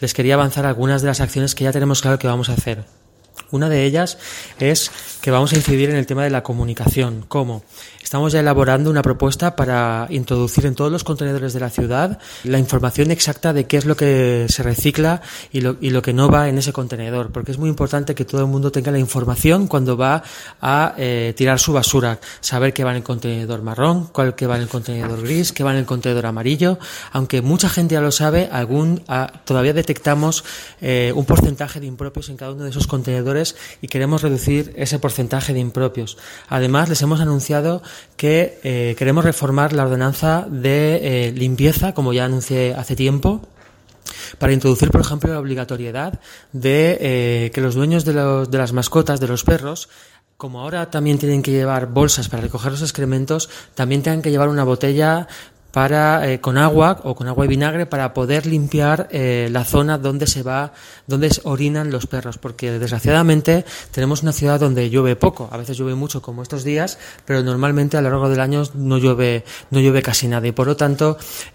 Les quería avanzar algunas de las acciones que ya tenemos claro que vamos a hacer. Una de ellas es que vamos a incidir en el tema de la comunicación. ¿Cómo? Estamos ya elaborando una propuesta para introducir en todos los contenedores de la ciudad la información exacta de qué es lo que se recicla y lo que no va en ese contenedor, porque es muy importante que todo el mundo tenga la información cuando va a tirar su basura, saber qué va en el contenedor marrón, cuál que va en el contenedor gris, qué va en el contenedor amarillo. Aunque mucha gente ya lo sabe, todavía detectamos un porcentaje de impropios en cada uno de esos contenedores y queremos reducir ese porcentaje de impropios. Además, les hemos anunciado que queremos reformar la ordenanza de limpieza, como ya anuncié hace tiempo, para introducir, por ejemplo, la obligatoriedad de que los dueños de las mascotas, de los perros, como ahora también tienen que llevar bolsas para recoger los excrementos, también tengan que llevar una botella con agua o con agua y vinagre para poder limpiar la zona donde orinan los perros, porque desgraciadamente tenemos una ciudad donde llueve poco, a veces llueve mucho como estos días, pero normalmente a lo largo del año no llueve casi nada, y por lo tanto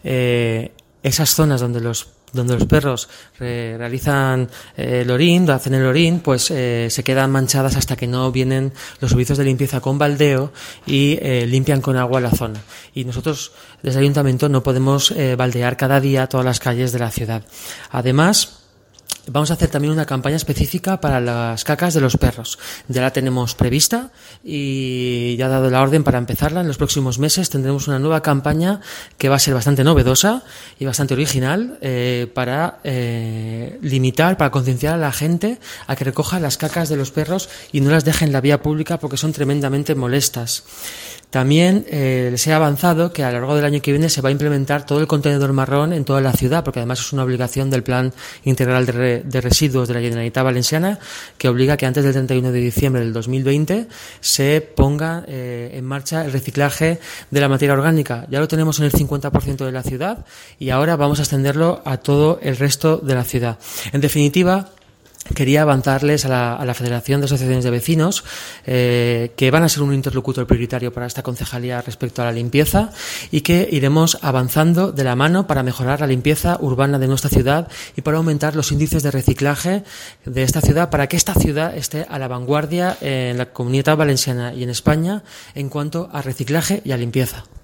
esas zonas donde los perros realizan hacen el orín, pues se quedan manchadas hasta que no vienen los servicios de limpieza con baldeo y limpian con agua la zona. Y nosotros, desde el ayuntamiento, no podemos baldear cada día todas las calles de la ciudad. Además, vamos a hacer también una campaña específica para las cacas de los perros. Ya la tenemos prevista y ya ha dado la orden para empezarla. En los próximos meses tendremos una nueva campaña que va a ser bastante novedosa y bastante original para limitar, para concienciar a la gente a que recoja las cacas de los perros y no las deje en la vía pública porque son tremendamente molestas. También les he avanzado que a lo largo del año que viene se va a implementar todo el contenedor marrón en toda la ciudad, porque además es una obligación del Plan Integral de Residuos de la Generalitat Valenciana, que obliga que antes del 31 de diciembre del 2020 se ponga en marcha el reciclaje de la materia orgánica. Ya lo tenemos en el 50% de la ciudad y ahora vamos a extenderlo a todo el resto de la ciudad. En definitiva, quería avanzarles a la Federación de Asociaciones de Vecinos que van a ser un interlocutor prioritario para esta concejalía respecto a la limpieza y que iremos avanzando de la mano para mejorar la limpieza urbana de nuestra ciudad y para aumentar los índices de reciclaje de esta ciudad, para que esta ciudad esté a la vanguardia en la Comunitat Valenciana y en España en cuanto a reciclaje y a limpieza.